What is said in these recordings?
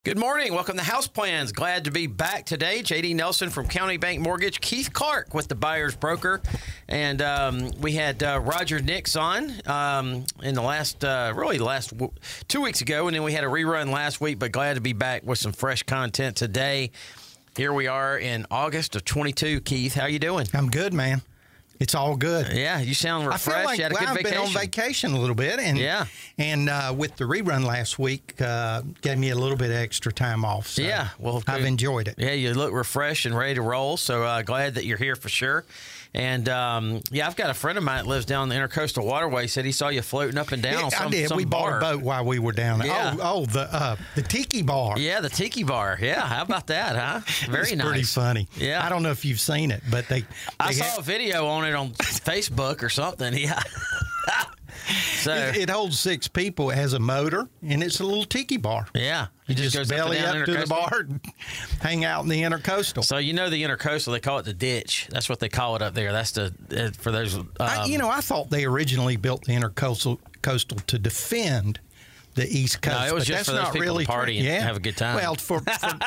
Good morning. Welcome to House Plans. Glad to be back today. J.D. Nelson from County Bank Mortgage. Keith Clark with the Buyer's Broker. And we had Roger Nix on in the last 2 weeks ago. And then we had a rerun last week, but glad to be back with some fresh content today. Here we are in August of 22. Keith, how you doing? I'm good, man. It's all good. Yeah, you sound refreshed. I feel like you had a good I've vacation. been on vacation a little bit, and with the rerun last week, gave me a little bit of extra time off. So yeah, well, I've enjoyed it. Yeah, you look refreshed and ready to roll. So glad that you're here for sure. And I've got a friend of mine that lives down the Intercoastal Waterway. Said he saw you floating up and down. I did. We bought a boat while we were down there. Yeah. The Tiki Bar. Yeah, the Tiki Bar. Yeah, how about that, huh? Very nice. Pretty funny. Yeah, I don't know if you've seen it, but I saw a video on it on Facebook or something. Yeah. So it holds 6 people. It has a motor, and it's a little tiki bar. Yeah. You just belly up to the bar and hang out in the Intercoastal. So you know the Intercoastal, they call it the ditch. That's what they call it up there. That's for those. I thought they originally built the Intercoastal to defend the East Coast. No, it was just for those people really to party and have a good time. Well, for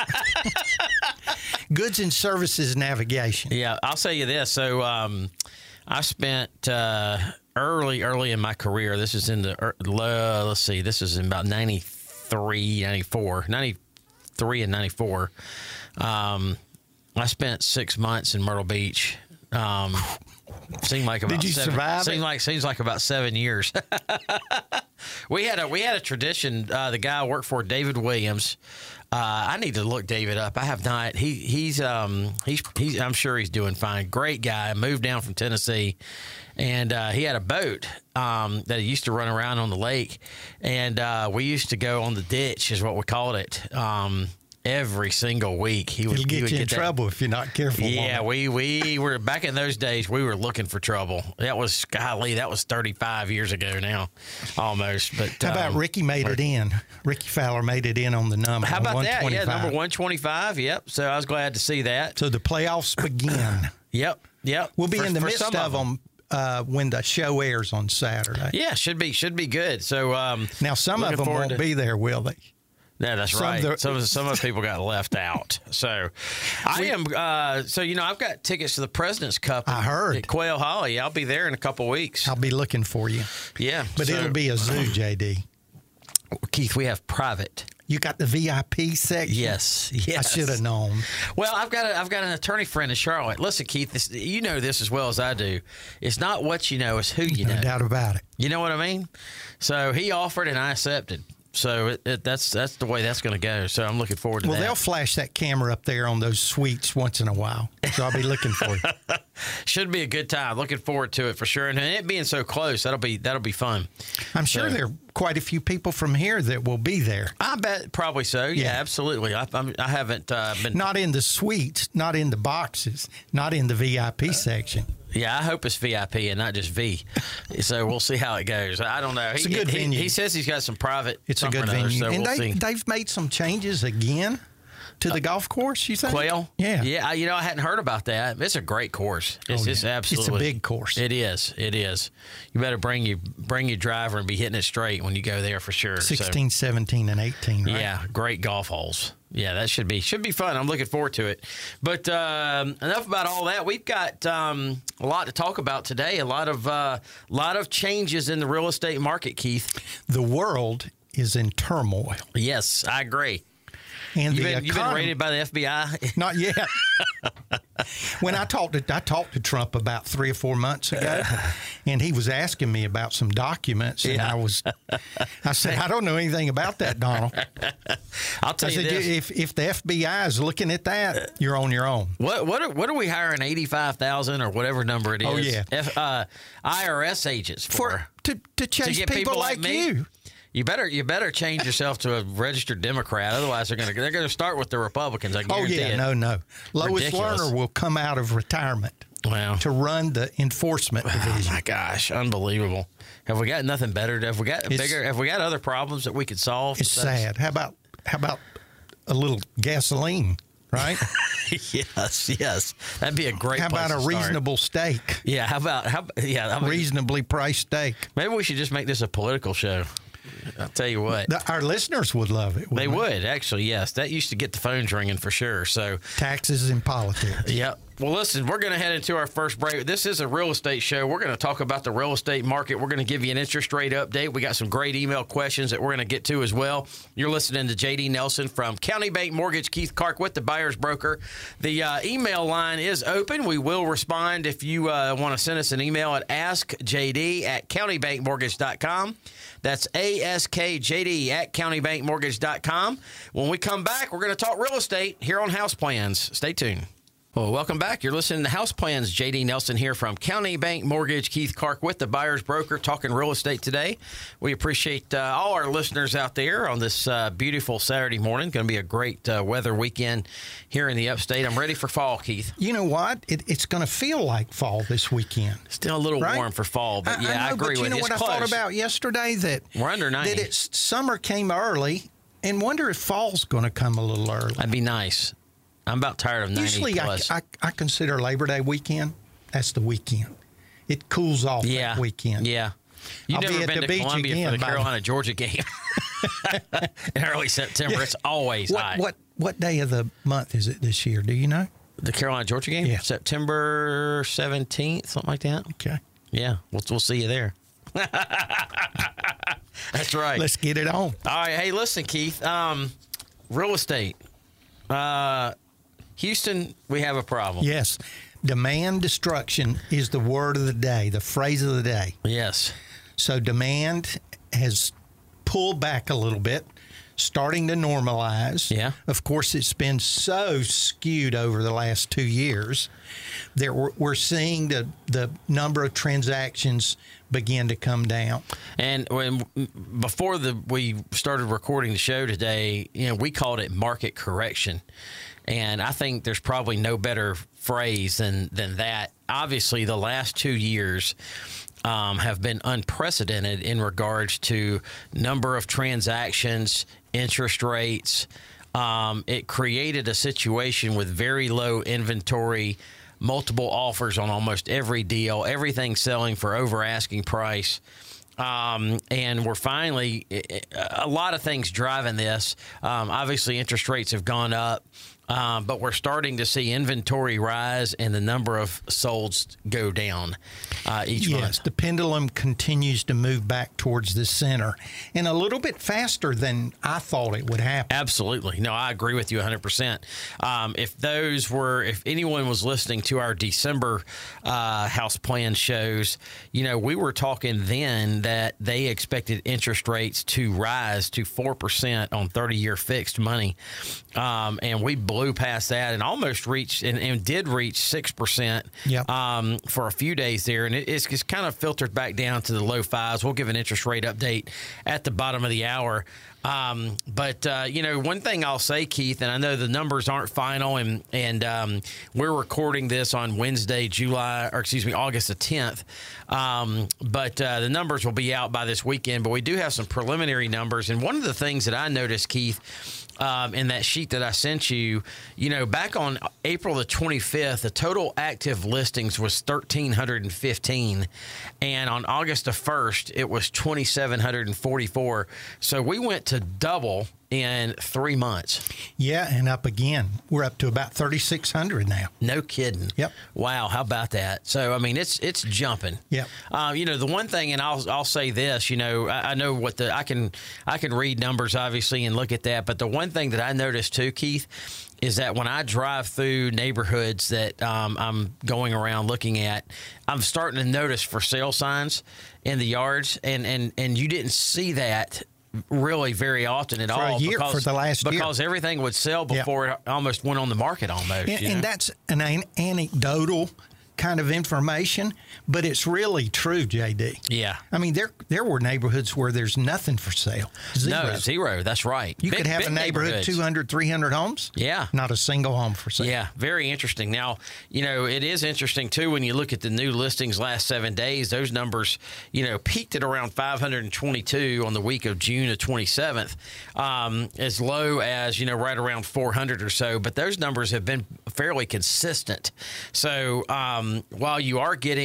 goods and services navigation. Yeah, I'll say you this. So I spent early in my career. This is in the let's see. This is in about 93 and 94. I spent 6 months in Myrtle Beach. Seemed like about. Did you survive? Seems like about 7 years. We had a tradition. The guy I worked for, David Williams. I need to look David up. I have not. He's I'm sure he's doing fine. Great guy. Moved down from Tennessee, and he had a boat that he used to run around on the lake, and we used to go on the ditch, is what we called it. Every single week, he would get you in trouble if you're not careful. Yeah, we were back in those days. We were looking for trouble. That was 35 years ago now, almost. But how about Ricky made it in? Ricky Fowler made it in on the number. How about that? Yeah, number 125. Yep. So I was glad to see that. So the playoffs begin. Yep. We'll be in the midst of them. When the show airs on Saturday. Yeah, should be good. So now some of them won't be there, will they? Yeah, that's right. Some of the people got left out. So I am. So I've got tickets to the President's Cup. I heard at Quail Holly. I'll be there in a couple weeks. I'll be looking for you. Yeah, but it'll be a zoo, JD. Keith, we have private. You got the VIP section. Yes. I should have known. Well, I've got an attorney friend in Charlotte. Listen, Keith, you know this as well as I do. It's not what you know; it's who you know. No doubt about it. You know what I mean? So he offered, and I accepted. So that's the way that's going to go. So I'm looking forward to that. Well, they'll flash that camera up there on those suites once in a while. So I'll be looking for you. Should be a good time. Looking forward to it for sure. And it being so close, that'll be fun. I'm sure there are quite a few people from here that will be there. I bet probably so. Yeah, absolutely. I haven't been. Not in the suites, not in the boxes, not in the VIP section. Yeah, I hope it's VIP and not just V. So we'll see how it goes. I don't know. It's a good venue. He says he's got some private. It's a good venue. So and they've made some changes again to the golf course, you think? Quail? Yeah. Yeah, I hadn't heard about that. It's a great course. It's absolutely. It's a big course. It is. You better bring your driver and be hitting it straight when you go there for sure. 16, 17, and 18, right? Yeah, great golf holes. Yeah, that should be fun. I'm looking forward to it. But enough about all that. We've got a lot to talk about today. A lot of changes in the real estate market, Keith. The world is in turmoil. Yes, I agree. And you've been raided by the FBI? Not yet. When I talked to Trump about 3 or 4 months ago, and he was asking me about some documents, and I said, I don't know anything about that, Donald. I'll tell you this. If the FBI is looking at that, you're on your own. What are we hiring 85,000 or whatever number it is? Oh yeah, IRS agents to chase people like you. You better change yourself to a registered Democrat. Otherwise, they're gonna start with the Republicans. I guarantee it. No. Lois Lerner will come out of retirement to run the enforcement division. Oh my gosh, unbelievable! Have we got nothing better? Have we got other problems that we could solve? It's sad. How about a little gasoline? Right? Yes. That'd be a great. How about a reasonable steak? Yeah. Reasonably priced steak? Maybe we should just make this a political show. I'll tell you what. Our listeners would love it. They would, actually, yes. That used to get the phones ringing for sure. So taxes and politics. Yep. Well, listen, we're going to head into our first break. This is a real estate show. We're going to talk about the real estate market. We're going to give you an interest rate update. We got some great email questions that we're going to get to as well. You're listening to J.D. Nelson from County Bank Mortgage, Keith Clark with the Buyer's Broker. The email line is open. We will respond if you want to send us an email at askjd@countybankmortgage.com. That's askjd@countybankmortgage.com. When we come back, we're going to talk real estate here on House Plans. Stay tuned. Well, welcome back. You're listening to House Plans. J.D. Nelson here from County Bank Mortgage. Keith Clark with the Buyer's Broker, talking real estate today. We appreciate all our listeners out there on this beautiful Saturday morning. Going to be a great weather weekend here in the upstate. I'm ready for fall, Keith. You know what? It's going to feel like fall this weekend. Still a little warm for fall, but I agree with you. You know what I thought about yesterday? That we're under 90. That summer came early, and wonder if fall's going to come a little early. That'd be nice. I'm about tired of 90 Usually plus. I consider Labor Day weekend, that's the weekend. It cools off that weekend. Yeah. You've never been to Columbia for the Carolina-Georgia game in early September. It's always hot. What day of the month is it this year? Do you know? The Carolina-Georgia game? Yeah. September 17th, something like that. Okay. Yeah, we'll see you there. That's right. Let's get it on. All right. Hey, listen, Keith. Real estate. Houston, we have a problem. Yes. Demand destruction is the word of the day, the phrase of the day. Yes. So demand has pulled back a little bit, starting to normalize. Yeah. Of course, it's been so skewed over the last 2 years that we're seeing the number of transactions begin to come down. And before we started recording the show today, we called it market correction. And I think there's probably no better phrase than that. Obviously, the last 2 years have been unprecedented in regards to number of transactions, interest rates. It created a situation with very low inventory, multiple offers on almost every deal, everything selling for over asking price. And we're finally, a lot of things driving this. Obviously, interest rates have gone up. But we're starting to see inventory rise and the number of solds go down each month. Yes, the pendulum continues to move back towards the center and a little bit faster than I thought it would happen. Absolutely. No, I agree with you 100%. If anyone was listening to our December house plan shows, we were talking then that they expected interest rates to rise to 4% on 30-year fixed money. And we blew past that and almost reached and did reach 6% for a few days there. And it's kind of filtered back down to the low fives. We'll give an interest rate update at the bottom of the hour. But one thing I'll say, Keith, and I know the numbers aren't final, and we're recording this on Wednesday, August the 10th. But the numbers will be out by this weekend. But we do have some preliminary numbers. And one of the things that I noticed, Keith, in that sheet that I sent you, back on April the 25th, the total active listings was 1,315. And on August the 1st, it was 2,744. So we went to double in 3 months. Yeah, and up again. We're up to about 3,600 now. No kidding. Yep. Wow, how about that? So, I mean, it's jumping. Yep. The one thing, and I'll say this, I know what I can read numbers, obviously, and look at that. But the one thing that I noticed, too, Keith, is that when I drive through neighborhoods that I'm going around looking at, I'm starting to notice for sale signs in the yards, and you didn't see that really very often at all for the last year, because everything would sell before it almost went on the market almost. And that's an anecdotal kind of information, but it's really true, JD. Yeah. I mean, there were neighborhoods where there's nothing for sale. Zero. That's right. You could have a neighborhood, 200, 300 homes. Yeah. Not a single home for sale. Yeah. Very interesting. Now, it is interesting, too, when you look at the new listings last 7 days, those numbers, peaked at around 522 on the week of June the 27th, as low as, right around 400 or so. But those numbers have been fairly consistent. So, while you are getting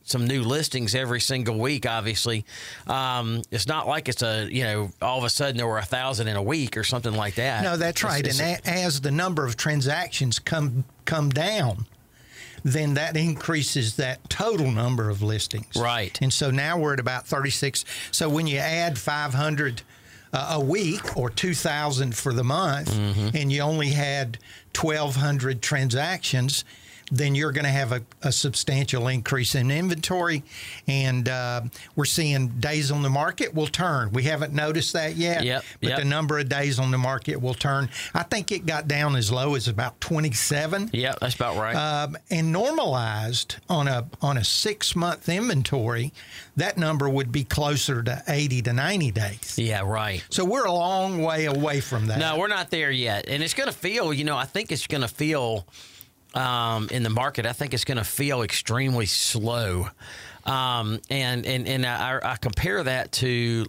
some new listings every single week. Obviously, it's not like it's all of a sudden there were 1,000 in a week or something like that. No, that's right. And as the number of transactions come down, then that increases that total number of listings. Right. And so now we're at about 36. So when you add 500 a week or 2,000 for the month, and you only had 1,200 transactions, then you're going to have a substantial increase in inventory. And we're seeing days on the market will turn. We haven't noticed that yet, but the number of days on the market will turn. I think it got down as low as about 27. Yeah, that's about right. And normalized on a 6-month inventory, that number would be closer to 80 to 90 days. Yeah, right. So we're a long way away from that. No, we're not there yet. And it's going to feel, I think it's going to feel in the market, I think it's going to feel extremely slow. And I compare that to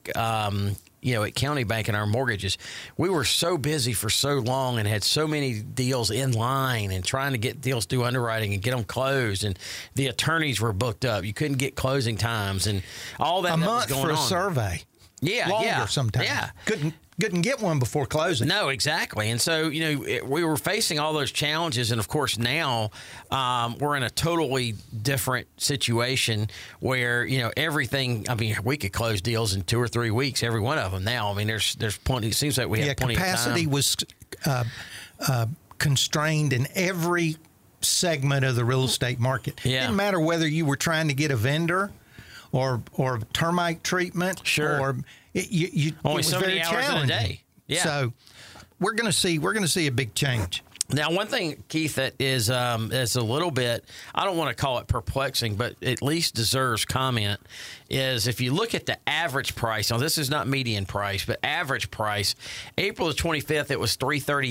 at County Bank and our mortgages, we were so busy for so long and had so many deals in line and trying to get deals through underwriting and get them closed. And the attorneys were booked up. You couldn't get closing times and all that. A month was going for a on. Survey. Yeah, longer sometimes. Yeah. Couldn't get one before closing. No, exactly. And so, we were facing all those challenges. And, of course, now we're in a totally different situation where, everything, we could close deals in 2 or 3 weeks, every one of them now. There's plenty. It seems like we have plenty of time. Capacity was constrained in every segment of the real estate market. Yeah. Didn't matter whether you were trying to get a vendor or termite treatment. Sure. Or it only was so very many hours in a day. Yeah. So we're going to see a big change. Now, one thing, Keith, that is a little bit, I don't want to call it perplexing, but at least deserves comment, is if you look at the average price. Now, this is not median price, but average price. April the 25th, it was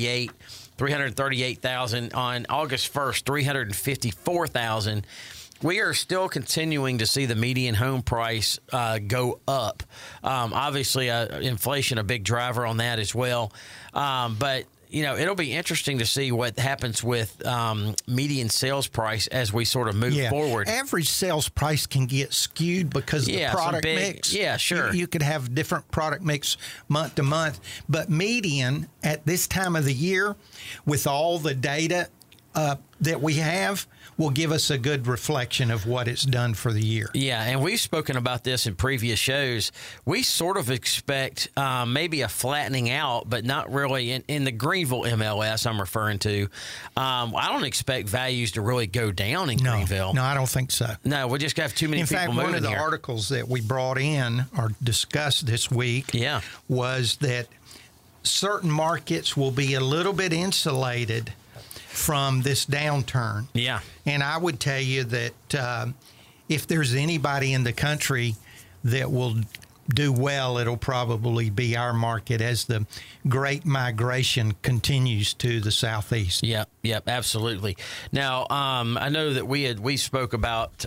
$338,000. On August 1st, $354,000. We are still continuing to see the median home price go up. Obviously, inflation a big driver on that as well. But it'll be interesting to see what happens with median sales price as we sort of move forward. Average sales price can get skewed because of the product mix. Yeah, sure. You could have different product mix month to month. But median at this time of the year, with all the data that we have, will give us a good reflection of what it's done for the year. Yeah, and we've spoken about this in previous shows. We sort of expect maybe a flattening out, but not really. In the Greenville MLS I'm referring to, I don't expect values to really go down in Greenville. No, I don't think so. No, we just have too many people moving here. In fact, one of the articles that we brought in or discussed this week was that certain markets will be a little bit insulated from this downturn. Yeah. And I would tell you that if there's anybody in the country that will do well, it'll probably be our market as the great migration continues to the southeast. Yep, absolutely. Now, I know that we spoke about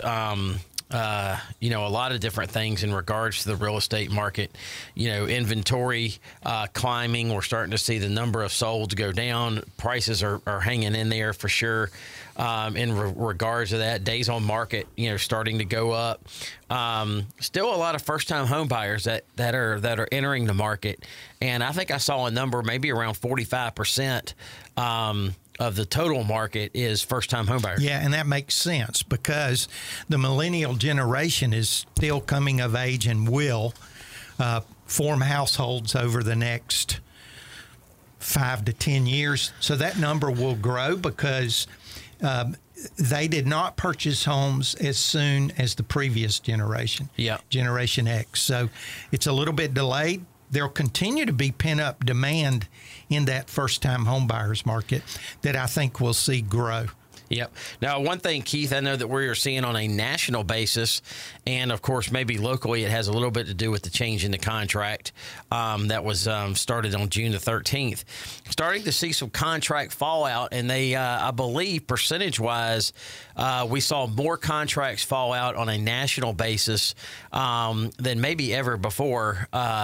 a lot of different things in regards to the real estate market. Inventory climbing. We're starting to see the number of solds go down. Prices are hanging in there for sure. In regards to that, days on market, starting to go up. Still a lot of first-time home buyers that are entering the market, and I think I saw a number maybe around 45%. Of the total market is first-time homebuyers. Yeah, and that makes sense because the millennial generation is still coming of age and will form households over the next 5 to 10 years. So that number will grow because they did not purchase homes as soon as the previous generation, Generation X. So it's a little bit delayed. There'll continue to be pent-up demand in that first-time home buyers market that I think we'll see grow. Yep. Now, one thing, Keith, I know that we are seeing on a national basis, and of course, maybe locally, it has a little bit to do with the change in the contract that was started on June the 13th. Starting to see some contract fallout, and they, I believe, percentage-wise, we saw more contracts fall out on a national basis than maybe ever before.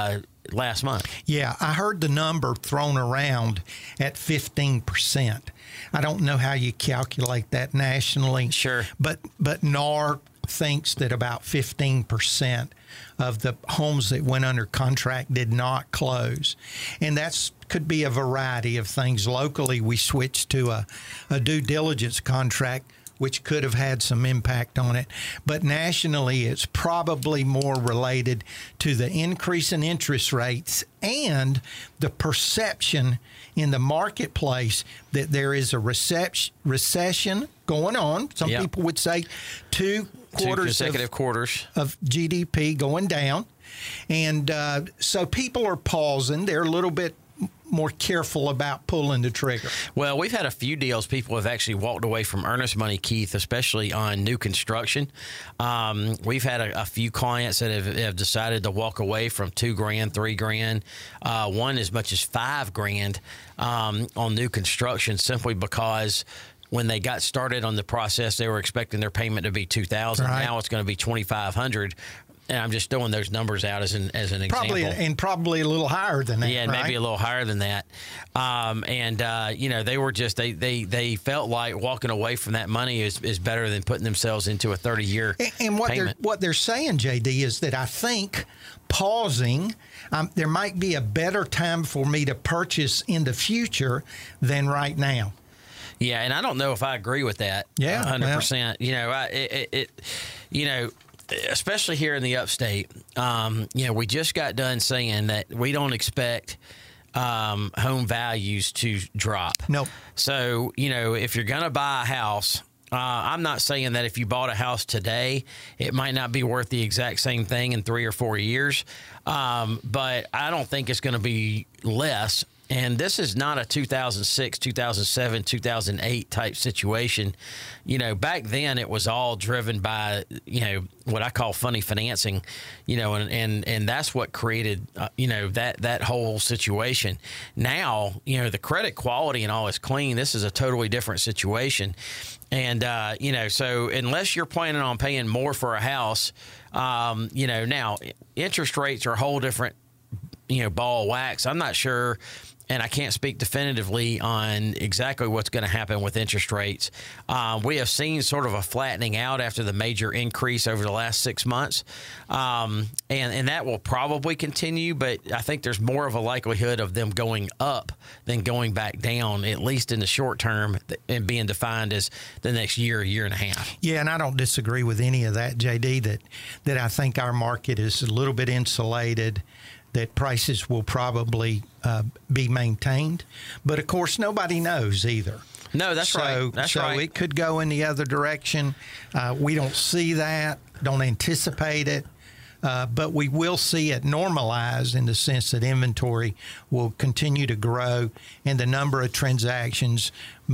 last month. Yeah, I heard the number thrown around at 15%. I don't know how you calculate that nationally. Sure. But NAR thinks that about 15% of the homes that went under contract did not close. And that's could be a variety of things. Locally, we switched to a due diligence contract, which could have had some impact on it. But nationally, it's probably more related to the increase in interest rates and the perception in the marketplace that there is a recession going on. Some people would say two consecutive quarters of GDP going down. And so people are pausing. They're a little bit more careful about pulling the trigger. Well, we've had a few deals. People have actually walked away from earnest money, Keith, especially on new construction. We've had a few clients that have decided to walk away from $2,000, $3,000, one as much as $5,000 on new construction, simply because when they got started on the process, they were expecting their payment to be $2,000. Right. Now it's going to be $2,500. And I'm just throwing those numbers out as an example. Probably a little higher than that. Yeah, right? Maybe a little higher than that. They were just they felt like walking away from that money is better than putting themselves into a 30-year and payment. What they're saying, JD, is that I think pausing, there might be a better time for me to purchase in the future than right now. Yeah, and I don't know if I agree with that. Yeah, 100%. Well. Especially here in the upstate, we just got done saying that we don't expect home values to drop. Nope. So, if you're going to buy a house, I'm not saying that if you bought a house today, it might not be worth the exact same thing in 3 or 4 years. But I don't think it's going to be less. And this is not a 2006, 2007, 2008 type situation. Back then it was all driven by, what I call funny financing, and that's what created, that whole situation. Now, the credit quality and all is clean. This is a totally different situation. And, so unless you're planning on paying more for a house, now interest rates are a whole different, ball of wax. I'm not sure. And I can't speak definitively on exactly what's going to happen with interest rates. We have seen sort of a flattening out after the major increase over the last 6 months. And that will probably continue, but I think there's more of a likelihood of them going up than going back down, at least in the short term, and being defined as the next year and a half. Yeah, and I don't disagree with any of that, JD, that I think our market is a little bit insulated, that prices will probably be maintained. But, of course, nobody knows either. No, that's right. That's right. So it could go in the other direction. We don't see that, don't anticipate it. But we will see it normalize in the sense that inventory will continue to grow and the number of transactions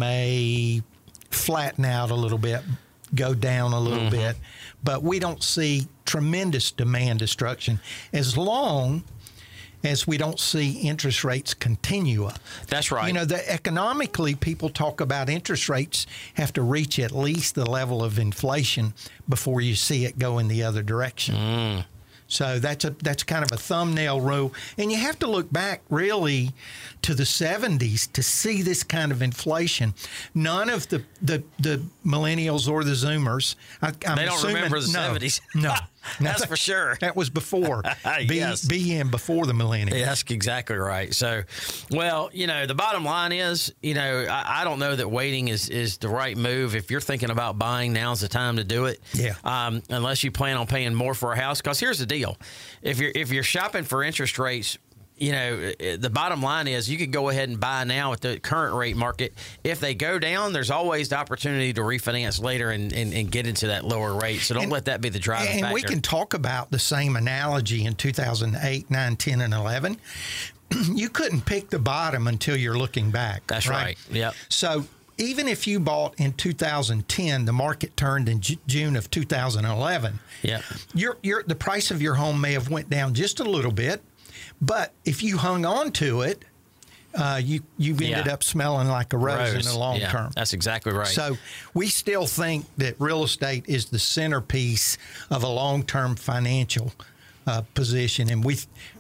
may flatten out a little bit, go down a little bit. But we don't see tremendous demand destruction as long as we don't see interest rates continue up. That's right. Economically, people talk about interest rates have to reach at least the level of inflation before you see it go in the other direction. So that's kind of a thumbnail rule. And you have to look back really to the 70s to see this kind of inflation. None of the millennials or the Zoomers, they don't remember the 70s. No. That's for sure. That was before. Yes. BM, before the millennials. Yeah, that's exactly right. So, well, the bottom line is, I don't know that waiting is the right move. If you're thinking about buying, now's the time to do it. Yeah. Unless you plan on paying more for a house. Because here's the deal. If you're shopping for interest rates, the bottom line is you could go ahead and buy now at the current rate market. If they go down, there's always the opportunity to refinance later and get into that lower rate. So don't let that be the driving factor. And we can talk about the same analogy in 2008, 9, 10, and 11. You couldn't pick the bottom until you're looking back. That's right. Yep. So even if you bought in 2010, the market turned in June of 2011. Yeah. The price of your home may have went down just a little bit. But if you hung on to it, you ended up smelling like a rose in the long term. That's exactly right. So we still think that real estate is the centerpiece of a long-term financial position, and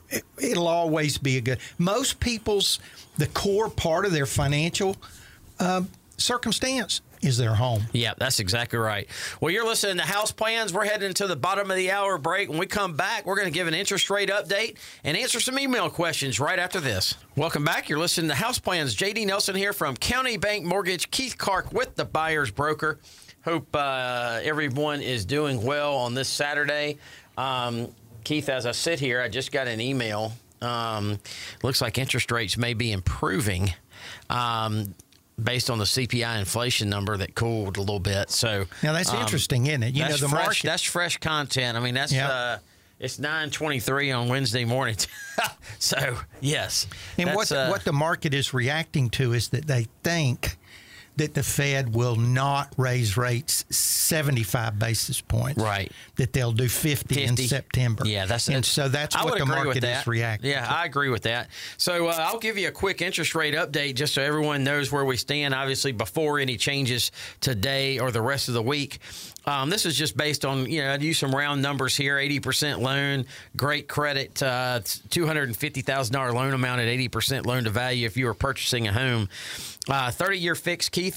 it'll always be a good. Most people's the core part of their financial circumstance is their home. Yeah, that's exactly right. Well, you're listening to House Plans. We're heading to the bottom of the hour break. When we come back, we're going to give an interest rate update and answer some email questions right after this. Welcome back. You're listening to House Plans. J.D. Nelson here from County Bank Mortgage. Keith Clark with the Buyer's Broker. Hope everyone is doing well on this Saturday. Keith, as I sit here, I just got an email. Looks like interest rates may be improving. Based on the CPI inflation number that cooled a little bit. So now that's interesting, isn't it? The market. That's fresh content. I mean, that's it's 9:23 on Wednesday morning. So yes. And what the market is reacting to is that they think that the Fed will not raise rates 75 basis points. Right. That they'll do 50 in September. Yeah, that's what the market is reacting to. I agree with that. So I'll give you a quick interest rate update just so everyone knows where we stand, obviously, before any changes today or the rest of the week. This is just based on, I use some round numbers here, 80% loan, great credit, $250,000 loan amount at 80% loan to value if you were purchasing a home. 30-year fixed, Keith,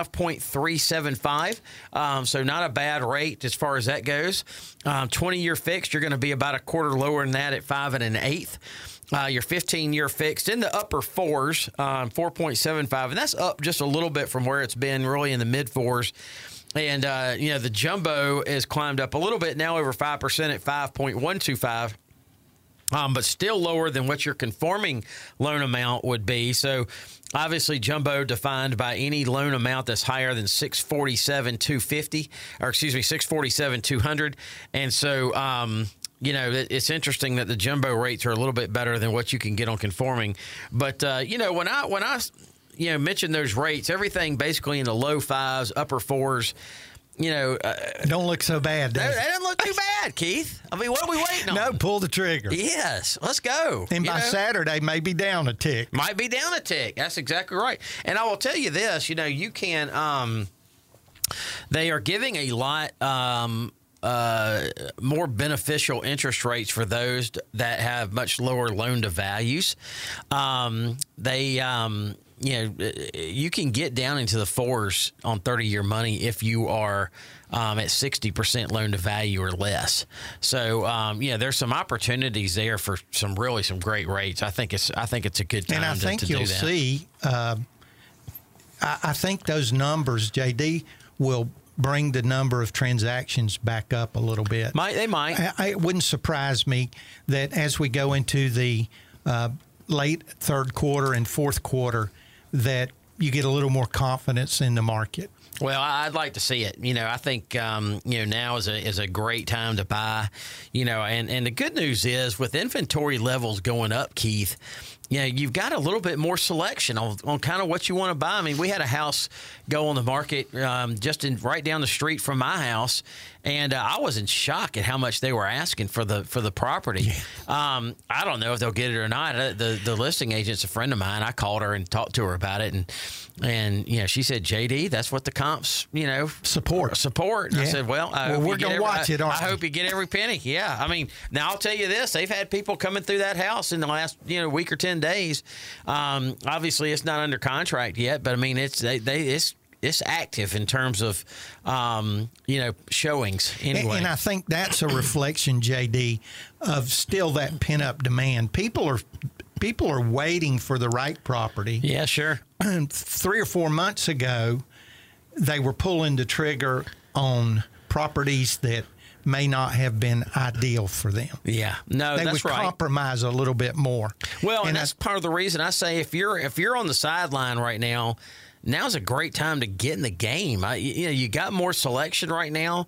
5.375. So not a bad rate as far as that goes. 20-year fixed, you're going to be about a quarter lower than that at 5 1/8. Your 15-year fixed in the upper fours, 4.75, and that's up just a little bit from where it's been really in the mid fours. And, the jumbo has climbed up a little bit now over 5% at 5.125. But still lower than what your conforming loan amount would be. So, obviously, jumbo defined by any loan amount that's higher than $647,200. And so, it's interesting that the jumbo rates are a little bit better than what you can get on conforming. But, when I mention those rates, everything basically in the low fives, upper fours, don't look so bad. That doesn't look too bad, Keith. I mean, what are we waiting on? No, pull the trigger. Yes, let's go. And by Saturday, maybe down a tick. Might be down a tick. That's exactly right. And I will tell you this, you can, they are giving a lot more beneficial interest rates for those that have much lower loan to values. You can get down into the fours on 30-year money if you are at 60% loan to value or less. So, there's some opportunities there for some great rates. I think it's a good time. And I think you'll see. I think those numbers, JD, will bring the number of transactions back up a little bit. They might. It wouldn't surprise me that as we go into the late third quarter and fourth quarter, that you get a little more confidence in the market. Well, I'd like to see it. I think now is a great time to buy. And the good news is with inventory levels going up, Keith, you've got a little bit more selection on kind of what you want to buy. I mean, we had a house go on the market just right down the street from my house, and I was in shock at how much they were asking for the property. Yeah. I don't know if they'll get it or not. The listing agent's a friend of mine. I called her and talked to her about it, and she said, JD, that's what the comps support. And yeah. I said, well we're gonna watch it. I hope you get every penny. Yeah, I mean, now I'll tell you this: they've had people coming through that house in the last week or 10 days. Obviously, it's not under contract yet, but I mean, it's active in terms of showings anyway. And I think that's a reflection, JD, of still that pent-up demand. People are waiting for the right property. Yeah, sure. 3 or 4 months ago, they were pulling the trigger on properties that may not have been ideal for them. Yeah, no, they that's would right. Compromise a little bit more. Well, and that's part of the reason I say if you're on the sideline right now, now's a great time to get in the game. You got more selection right now.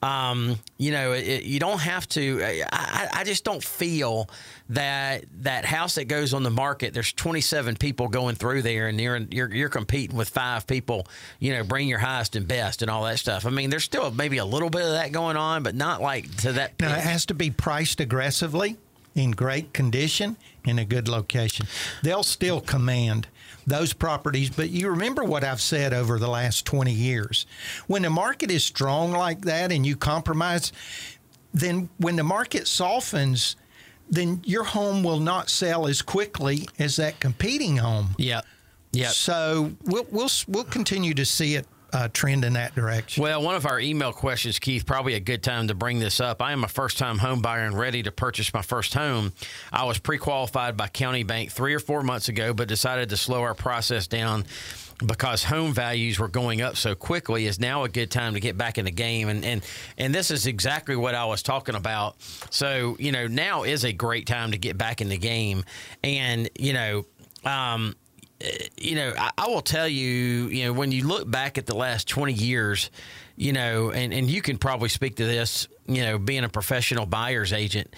You don't have to. I just don't feel that house that goes on the market. There's 27 people going through there, and you're competing with 5 people. Bring your highest and best and all that stuff. I mean, there's still maybe a little bit of that going on, but not like to that. Now, it has to be priced aggressively, in great condition, in a good location. They'll still command those properties, but you remember what I've said over the last 20 years. When the market is strong like that and you compromise, then when the market softens, then your home will not sell as quickly as that competing home. Yep. Yep. So we'll continue to see it trend in that direction. Well, one of our email questions, Keith, probably a good time to bring this up. I am a first-time home buyer and ready to purchase my first home. I was pre-qualified by County Bank 3 or 4 months ago, but decided to slow our process down because home values were going up so quickly. Is now a good time to get back in the game. And this is exactly what I was talking about. So, now is a great time to get back in the game. And, I will tell you, when you look back at the last 20 years, and you can probably speak to this, being a professional buyer's agent,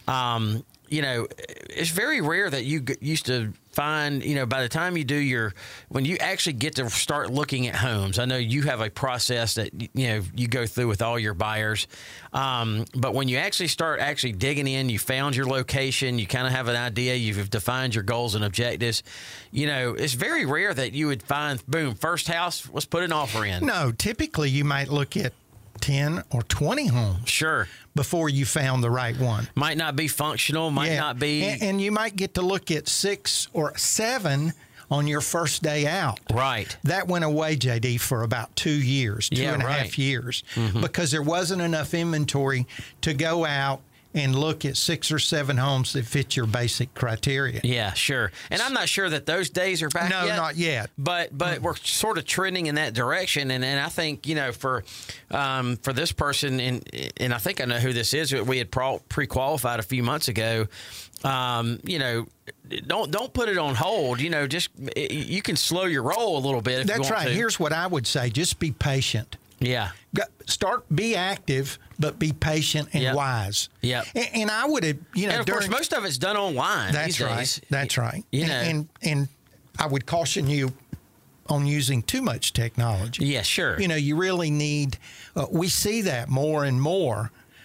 it's very rare that you used to find, by the time you do when you actually get to start looking at homes, I know you have a process that, you go through with all your buyers. But when you actually start digging in, you found your location, you kind of have an idea, you've defined your goals and objectives, it's very rare that you would find, boom, first house, let's put an offer in. No, typically you might look at 10 or 20 homes. Sure. Before you found the right one. Might not be functional, might not be. And you might get to look at 6 or 7 on your first day out. Right. That went away, JD, for about 2 years, two and a half years, because there wasn't enough inventory to go out and look at 6 or 7 homes that fit your basic criteria. Yeah, sure. And I'm not sure that those days are back yet. No, not yet. But we're sort of trending in that direction. And I think, for this person, and I think I know who this is, we had pre-qualified a few months ago, don't put it on hold. Just you can slow your roll a little bit if you want to. That's right. Here's what I would say. Just be patient. Yeah. Be active, but be patient and wise. Yeah. And I would have, and of course, most of it's done online. That's these right. days. That's right. And I would caution you on using too much technology. Yeah, sure. You really need. We see that more and more.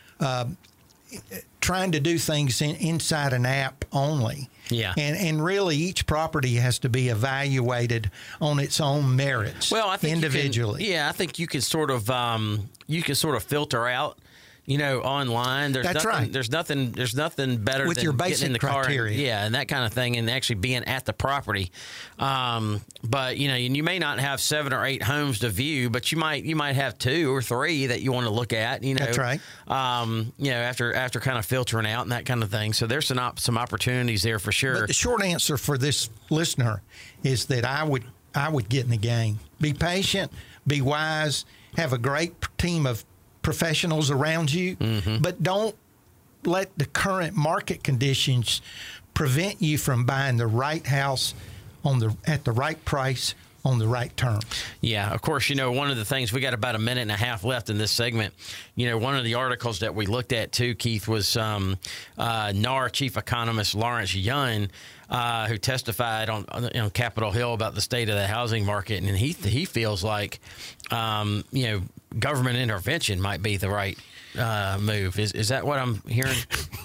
Trying to do things inside an app only. Yeah. And really each property has to be evaluated on its own merits. Well, I think individually. I think you can sort of filter out, online. That's right. There's nothing better with than your getting basic in the criteria. car and that kind of thing, and actually being at the property. But you may not have 7 or 8 homes to view, but you might have 2 or 3 that you want to look at. That's right. After kind of filtering out and that kind of thing. So there's some opportunities there for sure. But the short answer for this listener is that I would get in the game. Be patient, be wise, have a great team of professionals around you, but don't let the current market conditions prevent you from buying the right house at the right price on the right terms. Yeah, of course, one of the things, we got about a minute and a half left in this segment. One of the articles that we looked at too, Keith, was NAR chief economist Lawrence Yun, who testified on Capitol Hill about the state of the housing market, and he feels like government intervention might be the right move. Is that what I'm hearing?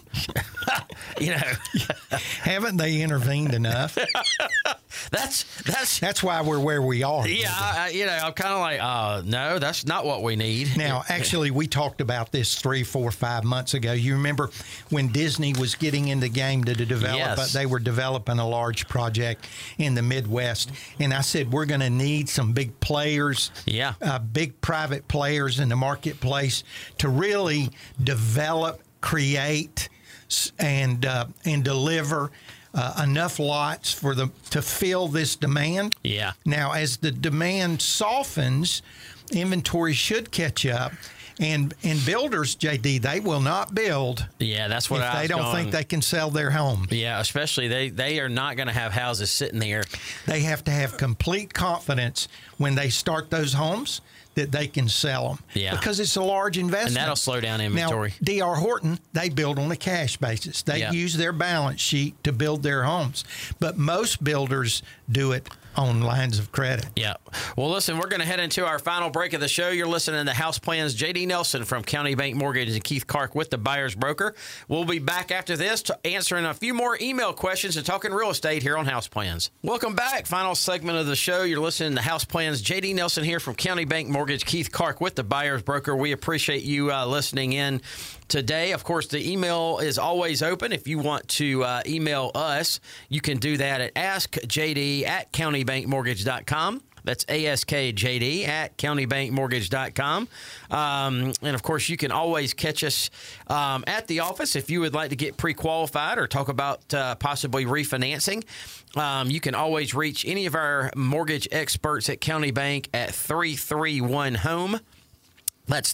Haven't they intervened enough? That's why we're where we are. Yeah, I'm kind of like, no, that's not what we need. Now, actually, we talked about this 3, 4, 5 months ago. You remember when Disney was getting in the game to develop? Yes. They were developing a large project in the Midwest, and I said we're going to need some big players, big private players in the marketplace to really develop, create, and deliver enough lots to fill this demand. Yeah. Now, as the demand softens, inventory should catch up. And builders, JD, they will not build. Yeah, that's what if they don't think they can sell their home. Yeah, especially they are not going to have houses sitting there. They have to have complete confidence when they start those homes that they can sell them. Yeah. Because it's a large investment. And that'll slow down inventory. Now, D.R. Horton, they build on a cash basis. They use their balance sheet to build their homes. But most builders do it on lines of credit. Yeah. Well, listen, we're going to head into our final break of the show. You're listening to House Plans. J.D. Nelson from County Bank Mortgage and Keith Clark with the Buyer's Broker. We'll be back after this to answering a few more email questions and talking real estate here on House Plans. Welcome back. Final segment of the show. You're listening to House Plans. J.D. Nelson here from County Bank Mortgage, Keith Clark with the Buyer's Broker. We appreciate you listening in today. Of course, the email is always open. If you want to email us, you can do that at askjd@countybankmortgage.com. That's ASKJD at countybankmortgage.com. And, of course, you can always catch us at the office if you would like to get pre-qualified or talk about possibly refinancing. You can always reach any of our mortgage experts at County Bank at 331-HOME. That's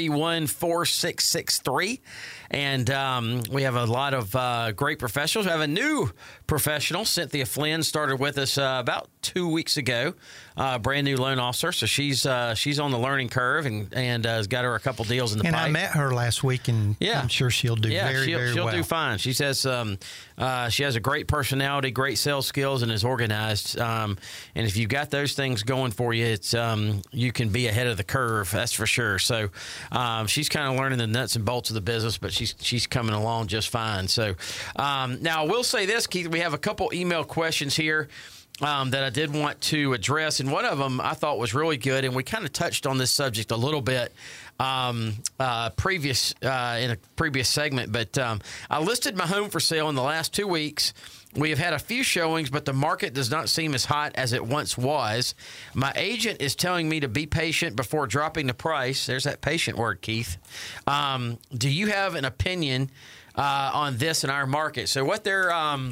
331-4663. And we have a lot of great professionals. We have a new professional. Cynthia Flynn started with us about 2 weeks ago, brand new loan officer. So she's on the learning curve and has got her a couple deals in the pipe. And I met her last week, and I'm sure she'll do very well. She'll do fine. She says she has a great personality, great sales skills, and is organized. And if you've got those things going for you, it's you can be ahead of the curve. That's for sure. So she's kind of learning the nuts and bolts of the business, but she's coming along just fine. So now I will say this, Keith, we have a couple email questions here that I did want to address, and one of them I thought was really good, and we kind of touched on this subject a little bit in a previous segment, but I listed my home for sale in the last 2 weeks. We have had a few showings, but the market does not seem as hot as it once was. My agent is telling me to be patient before dropping the price. There's that patient word, Keith. Do you have an opinion on this in our market? So what they're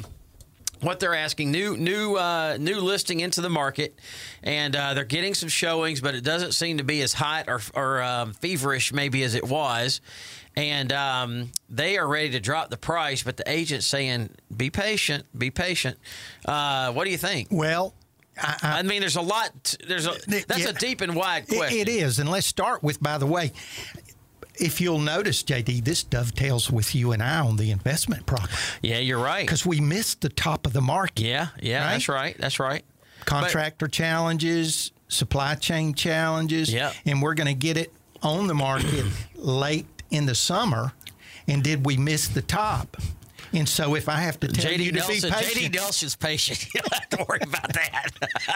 asking, new listing into the market, and they're getting some showings, but it doesn't seem to be as hot or feverish maybe as it was. And they are ready to drop the price, but the agent's saying, be patient, be patient. What do you think? Well, I mean, there's a lot. That's a deep and wide question. It is. And let's start with, by the way, if you'll notice, JD, this dovetails with you and I on the investment property. Yeah, you're right. Because we missed the top of the market. Yeah, right? That's right. Contractor challenges, supply chain challenges. Yeah. And we're going to get it on the market late in the summer. And did we miss the top? And so if I have to tell you to be patient. JD Nelson's patient. You don't have to worry about that.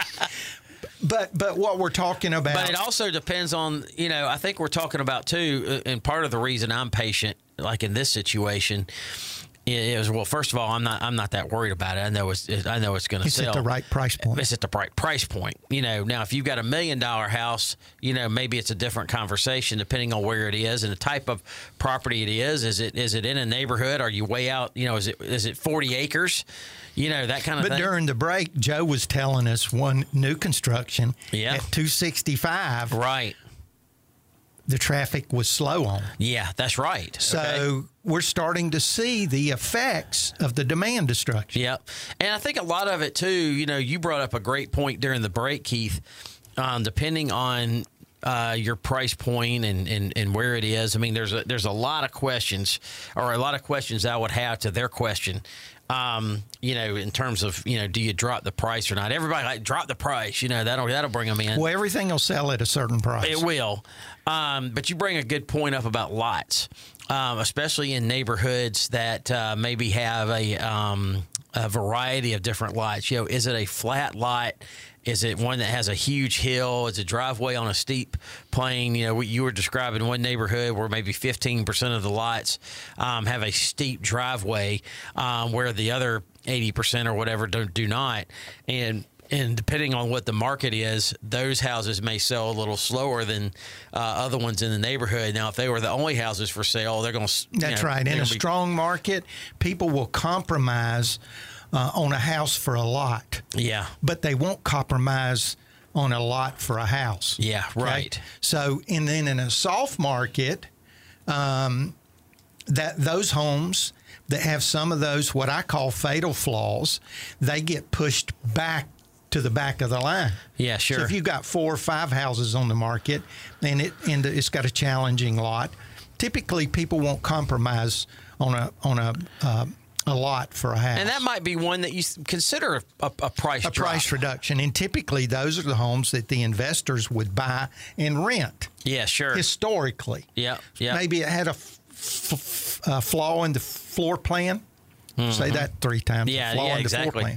But what we're talking about. But it also depends on, I think we're talking about, too, and part of the reason I'm patient, like in this situation, is, well, first of all, I'm not that worried about it. I know it's going to sell. It's at the right price point. It's at the right price point. Now if you've got $1 million house, maybe it's a different conversation depending on where it is and the type of property it is. Is it in a neighborhood? Are you way out? Is it 40 acres? That kind of thing. But during the break, Joe was telling us one new construction at 265. Right. The traffic was slow on. Yeah, that's right. So we're starting to see the effects of the demand destruction. Yeah. And I think a lot of it, too, you brought up a great point during the break, Keith, depending on your price point and where it is. I mean, there's a lot of questions, or a lot of questions I would have to their question. In terms of, do you drop the price or not? Everybody drop the price, that'll bring them in. Well, everything will sell at a certain price. It will. But you bring a good point up about lots, especially in neighborhoods that maybe have a variety of different lots. Is it a flat lot? Is it one that has a huge hill? Is it a driveway on a steep plane? You were describing one neighborhood where maybe 15% of the lots have a steep driveway, where the other 80% or whatever do not. And depending on what the market is, those houses may sell a little slower than other ones in the neighborhood. Now, if they were the only houses for sale, they're going to. That's right. In a strong market, people will compromise on a house for a lot. Yeah. But they won't compromise on a lot for a house. Yeah, right. Okay? So, and then in a soft market, that those homes that have some of those, what I call fatal flaws, they get pushed back to the back of the line. Yeah, sure. So if you've got 4 or 5 houses on the market and it's got a challenging lot, typically people won't compromise on a a lot for a house. And that might be one that you consider a price drop. Price reduction. And typically those are the homes that the investors would buy and rent. Yeah, sure. Historically. Yeah. Maybe it had a flaw in the floor plan. Say that 3 times. Yeah, flaw in the exactly. floor plan.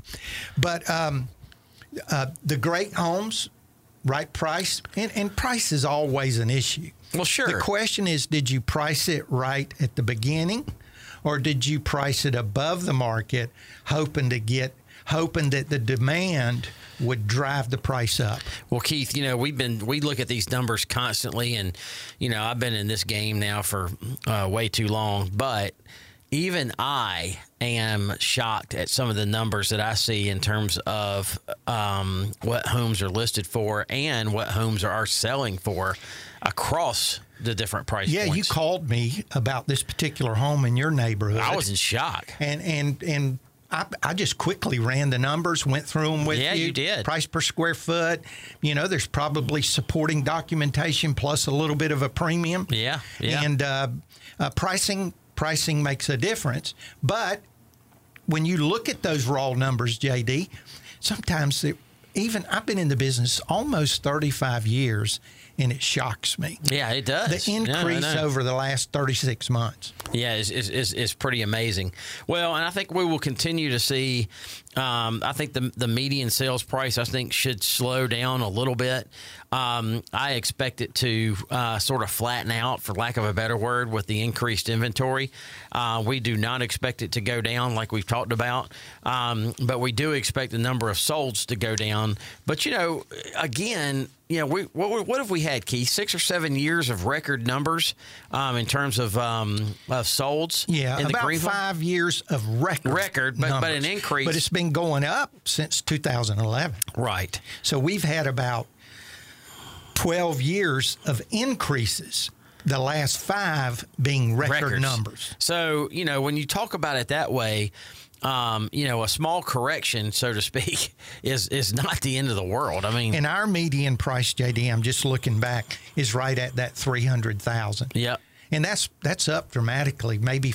But the great homes, right price, and price is always an issue. Well, sure. The question is, did you price it right at the beginning, or did you price it above the market, hoping that the demand would drive the price up? Well, Keith, we look at these numbers constantly, and I've been in this game now for way too long, but even I am shocked at some of the numbers that I see in terms of what homes are listed for and what homes are selling for across the different price points. Yeah, you called me about this particular home in your neighborhood. I was in shock. And I just quickly ran the numbers, went through them with you. Yeah, you did. Price per square foot. There's probably supporting documentation plus a little bit of a premium. Yeah. And pricing makes a difference. But when you look at those raw numbers, JD, sometimes I've been in the business almost 35 years, and it shocks me. Yeah, it does. The increase over the last 36 months. Yeah, is pretty amazing. Well, and I think we will continue to see. I think the median sales price, I think, should slow down a little bit. I expect it to sort of flatten out, for lack of a better word, with the increased inventory. We do not expect it to go down like we've talked about, but we do expect the number of solds to go down. But, again, what have we had, Keith? 6 or 7 years of record numbers in terms of solds? Yeah, in the about Greenville? 5 years of record, but an increase. But it's been going up since 2011. Right. So we've had about 12 years of increases, the last 5 being record numbers. So, when you talk about it that way, a small correction, so to speak, is not the end of the world. I mean, and our median price, JD, I'm just looking back, is right at that $300,000. Yep. And that's up dramatically, maybe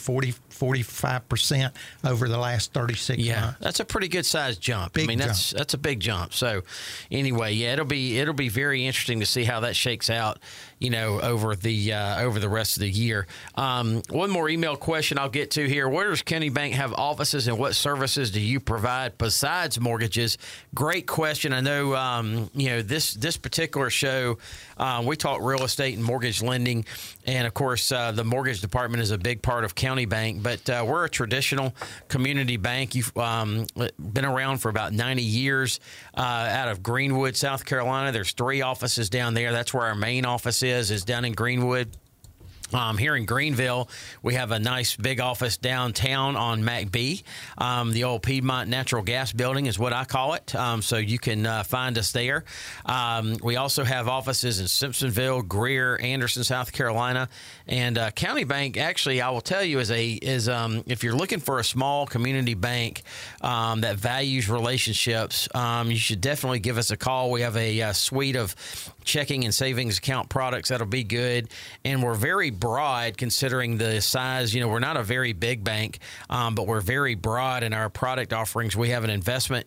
45% over the last 36 months. That's a pretty good sized jump. Big jump. That's a big jump. So anyway, it'll be very interesting to see how that shakes out, over the rest of the year. One more email question I'll get to here. Where does County Bank have offices, and what services do you provide besides mortgages? Great question. I know this particular show, we talk real estate and mortgage lending, and of course the mortgage department is a big part of County Bank, but we're a traditional community bank. You've been around for about 90 years out of Greenwood, South Carolina. There's 3 offices down there. That's where our main office is down in Greenwood. Here in Greenville, we have a nice big office downtown on McBee. The old Piedmont Natural Gas Building is what I call it. So you can find us there. We also have offices in Simpsonville, Greer, Anderson, South Carolina. And County Bank, actually, I will tell you, is if you're looking for a small community bank that values relationships, you should definitely give us a call. We have a suite of checking and savings account products that'll be good, and we're very broad considering the size. We're not a very big bank, but we're very broad in our product offerings. We have an investment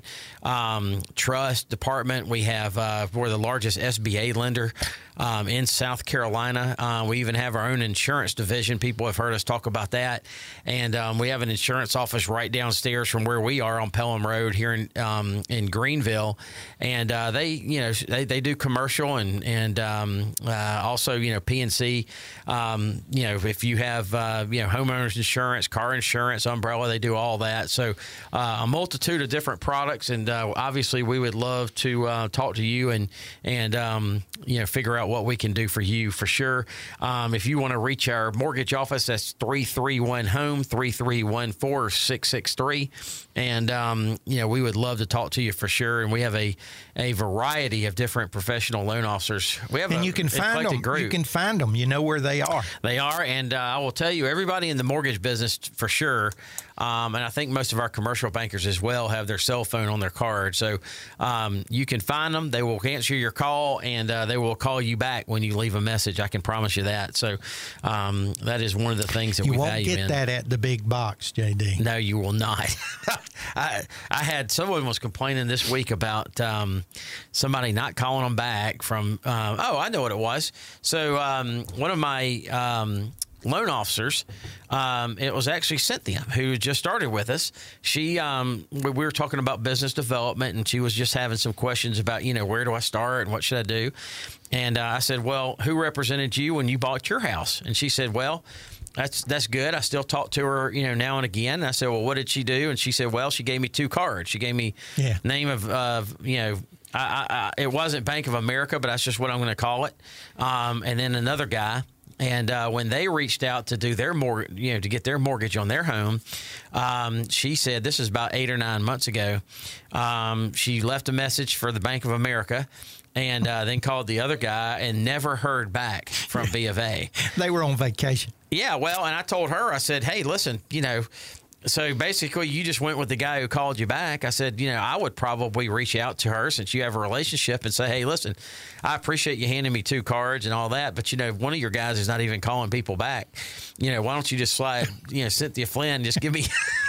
trust department. We have we're the largest SBA lender in South Carolina. We even have our own insurance division. People have heard us talk about that, and we have an insurance office right downstairs from where we are on Pelham Road here in Greenville, and they do commercial and also PNC. If you have homeowners insurance, car insurance, umbrella, they do all that. So a multitude of different products, and obviously we would love to talk to you and figure out what we can do for you for sure. If you want to reach our mortgage office, that's 331-HOME, 331-4663. And, we would love to talk to you for sure. And we have a variety of different professional loan officers. We have you can find them. Group. You can find them. You know where they are. They are. And I will tell you, everybody in the mortgage business for sure And I think most of our commercial bankers as well have their cell phone on their card. So you can find them. They will answer your call, and they will call you back when you leave a message. I can promise you that. So that is one of the things that we value. You won't get that at the big box, JD. No, you will not. I had someone was complaining this week about somebody not calling them back from. I know what it was. So one of my loan officers, it was actually Cynthia, who just started with us. She, we were talking about business development, and she was just having some questions about, where do I start and what should I do? And I said, well, who represented you when you bought your house? And she said, well, that's good. I still talk to her, now and again. And I said, well, what did she do? And she said, well, she gave me 2 cards. She gave me name of it wasn't Bank of America, but that's just what I'm going to call it. And then another guy. And when they reached out to do their to get their mortgage on their home, she said, this is about 8 or 9 months ago. She left a message for the Bank of America, and then called the other guy and never heard back from B of A. They were on vacation. Yeah, well, and I told her, I said, hey, listen, so basically you just went with the guy who called you back. I said, I would probably reach out to her since you have a relationship and say, hey, listen, I appreciate you handing me 2 cards and all that, but, one of your guys is not even calling people back. Why don't you just slide, Cynthia Flynn, just give me,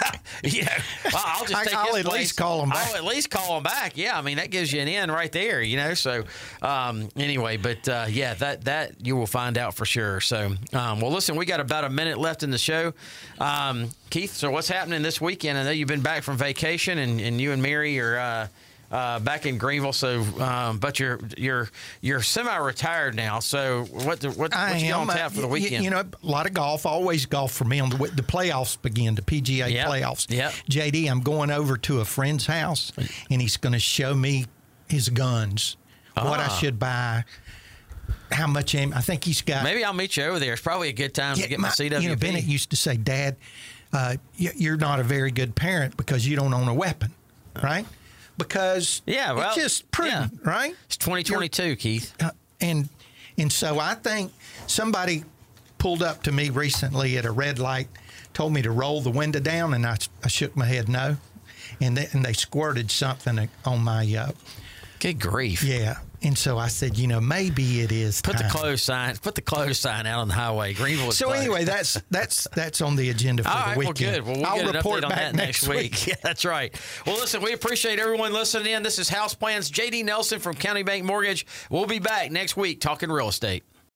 I'll just take I'll at least call them back. I'll at least call them back. Yeah, I mean, that gives you an in right there, So anyway, but that you will find out for sure. So, well, listen, we got about a minute left in the show. Keith, so what's happening this weekend? I know you've been back from vacation, and you and Mary are back in Greenville. So, but you're semi-retired now. So, what you got on tap for the weekend? A lot of golf. Always golf for me. The playoffs begin. The PGA playoffs. Yeah. JD, I'm going over to a friend's house, and he's going to show me his guns, what I should buy. How much I think he's got. Maybe I'll meet you over there. It's probably a good time to get my CWP. Bennett used to say, Dad, you're not a very good parent because you don't own a weapon, right? Because it's just prudent, right? It's 2022, Keith. And so I think somebody pulled up to me recently at a red light, told me to roll the window down, and I shook my head no. And they squirted something on my... Good grief. Yeah. And so I said, maybe it is time. Put the closed sign out on the highway. Greenville is closed. Anyway, that's on the agenda for the weekend. Well, good. I'll get report an update on back that next week. Yeah, that's right. Well, listen, we appreciate everyone listening in. This is House Plans. JD Nelson from County Bank Mortgage. We'll be back next week talking real estate.